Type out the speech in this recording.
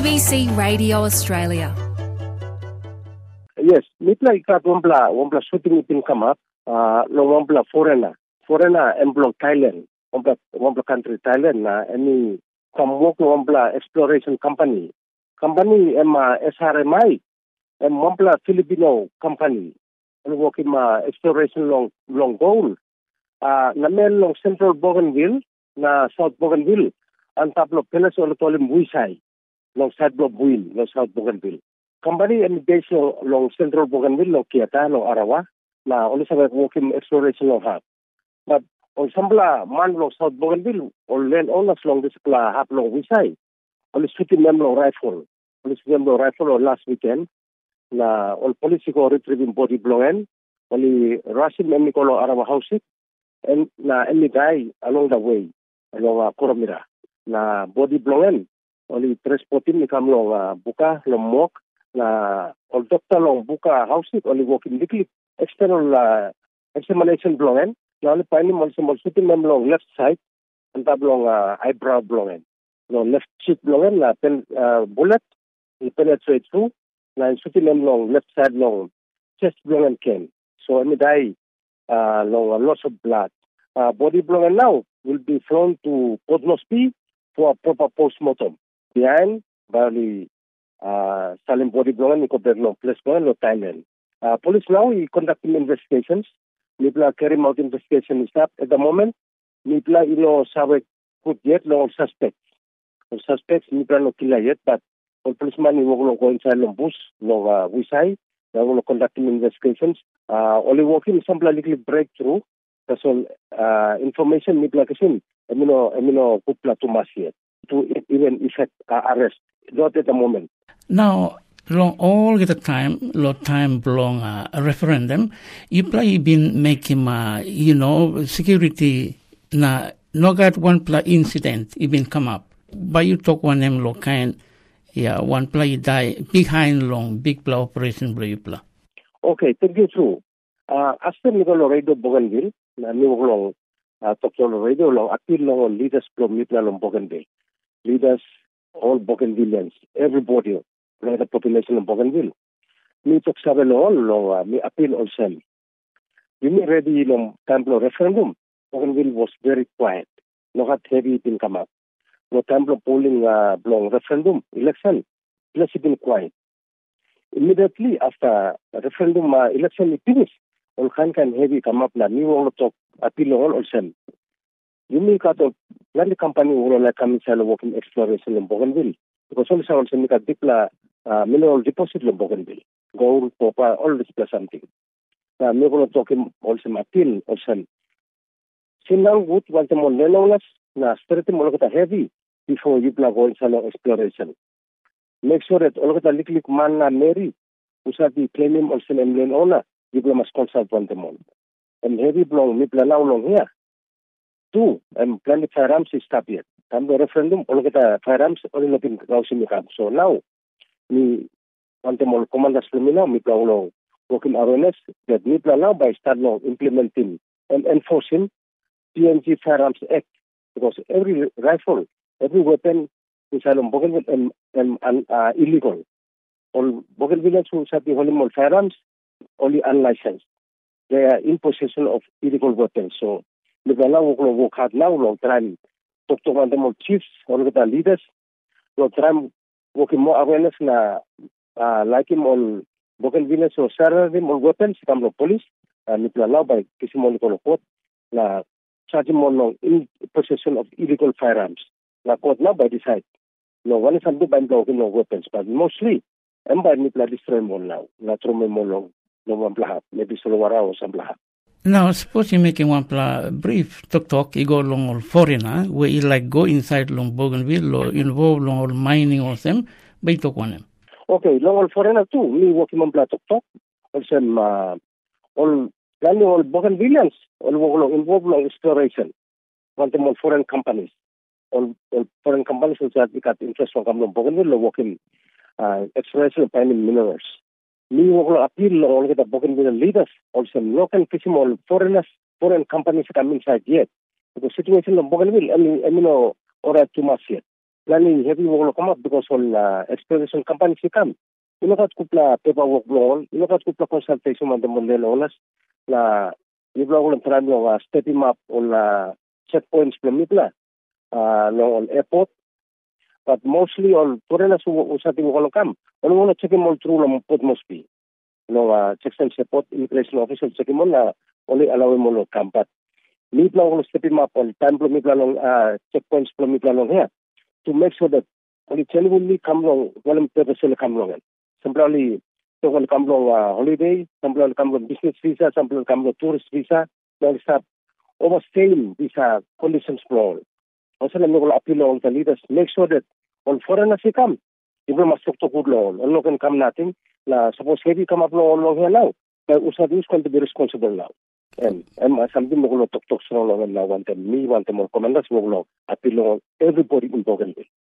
ABC Radio Australia. Yes, mitla ikat wombla shooting ipin come up. Lo wombla foreigner emblong Thailand, wombla country Thailand na any from work wombla exploration company SRMI wombla Filipino company work in exploration long goal. Na men long Central Bougainville na South Bougainville ang taplo pelas tolim Buisai long South Bougainville long South Bougainville. Company and base long Central Bougainville long Kiata long Arawa na only sa working exploration long hub. But on sambla man long South Bougainville or land owners long this hub long Buisai only shooting them long rifle or last weekend na all police ko retrieving body blown only rushing them ko Arawa house and na any guy along the way along Koromira na body blown only transporting ni kam long buka long mok na all doctor long buka house only walking weekly external examination blown na only finding also shooting them long left side and tab long eyebrow blown no left cheek blown na bullet it penetrate through na shooting them long left side long chest blown came so any die long loss of blood. Body blown now will be flown to Port Moresby for a proper post-mortem. Behind, barely Salim body blown in Koberno, place blown, Thailand. Police now is conducting investigations. Nipla carrying out investigation staff at the moment. Nipla sabe put yet no suspects. The suspects Nipla no killer yet, but all policemen will go inside long bush, no Wisai. They will conducting investigations. Only working some little breakthrough. That's all information Nipla kasin. Emino putla to mas yet to even effect arrest. Not at the moment. Now, long all the time belong a referendum. You play been making security na no got one play incident even come up. But you talk one name lo kind one play die behind long big play operation blue play. Okay, thank you true. After Nicolo Radio Bougainville, na long talk radio long appeal long leaders from Nipla long Bougainville. Leaders, all Bougainvilleans, everybody, the population of Bougainville. Me talk sabe all me appeal also. You me ready long time referendum. Bougainville was very quiet. No had heavy thing come up. No time polling long referendum election. Plus it been quiet. Immediately after referendum election is finished, all can heavy come up na new all talk appeal all also. You mean that the company will like come inside working exploration in Bougainville because also make a dipla mineral deposit in Bougainville, gold, copper, all this plus something. Me going to talk also appeal also. Sinang wood want them on lelolas na spirit mo look heavy before you go inside exploration. Make sure that all of the little man na Mary who said the claiming also emblem owner you must consult one them on. And heavy blown me plan long here. Two, and plenty firearms is stop yet. Time the referendum, all get firearms only not in Gausim. So now, me want them all commanders to me now, me plan working awareness that me plan now by start now implementing and enforcing PNG Firearms Act because every rifle, every weapon is Bougainville and illegal. All Bougainvilleans who have the holy firearms only unlicensed. They are in possession of illegal weapons. So Nagala will work hard now, long time, talk to one of them chiefs, all of the leaders, long time working more awareness na like him on Bougainville or Sarah him on weapons, come to police, and Nagala by Kisimon court, na charge him on in possession of illegal firearms. Na court now by decide. No one is under by blocking no weapons, but mostly, and by Nipla destroy more now, not from more long, no one blaha, maybe Solowara or some blaha. Now, suppose you're making one brief talk, you go along all foreigner, where you like go inside long Bougainville or involve long all mining or them, but you talk on them. Okay, long all foreigner too. Me working on talk. Also, all Bougainvilleans, all involved in exploration. Want them all foreign companies. All foreign companies which have got interest from Bougainville working exploration of finding minerals. Me will appeal all the Bougainville leaders, also local fishing all foreign companies come inside yet. The situation of Bougainville, or too much yet. Lani heavy will come up because on exploration companies come. Inukat kupla paperwork long, inukat kupla consultation on the Mondelonas, la Ibla Trano step him up on checkpoints from Mipla, on airport, but mostly on foreigners who something will come. I want to check him all through on Port Mosby. Checks and support immigration officials check him on only allow him to come. But Mipla will step him up on time from Mipla long checkpoints from Mipla long here to make sure that only genuinely come long, well, purpose will come long. Simply, so will come long holiday, some will come long business visa, some will come long tourist visa. They'll start overstaying these conditions for. Also, we will appeal on the leaders. Make sure that on foreigners they come, people must talk to good law. No can come nothing. Suppose heavy come up long here now. But Usad is going to be responsible now. And something we will talk strong long now. Want them more commanders will appeal on everybody in Bougainville.